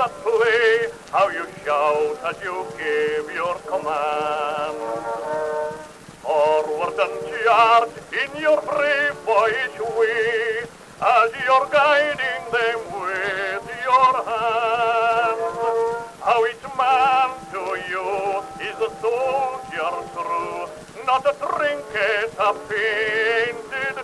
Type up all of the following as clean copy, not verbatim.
at play, how you shout as you give your command. Forward and charge in your brave boyish way, as you're guiding them with your hand. How each man to you is a soldier true, not a trinket, a painted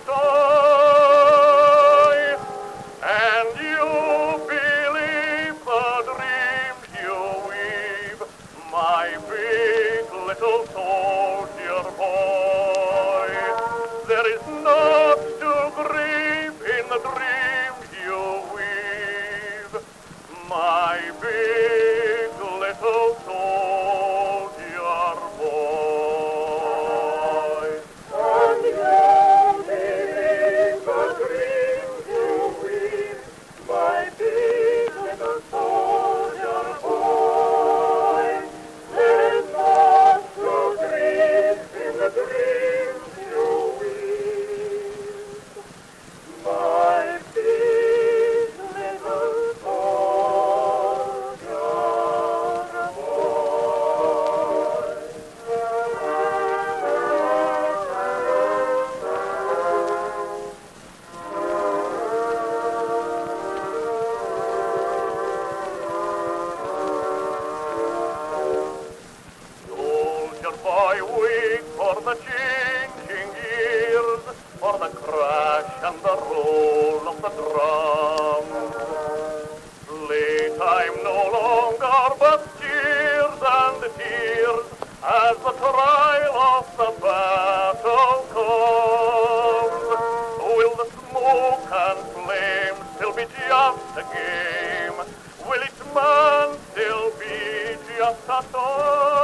toy. And you believe the dreams you weave, my big little soldier boy. There is naught to grieve in the dreams you weave, my big little soldier boy. And you believe the dreams you weave, my big little soldier boy. There is naught to grieve in the dreams you weave, my big little soldier Soldier boy, wait for the changing years, for the crash and the roll of the drum. Playtime no longer, but cheers and tears, as the trial of the battle comes. Will the smoke and flame still be just a game? Will each man still be just a toy?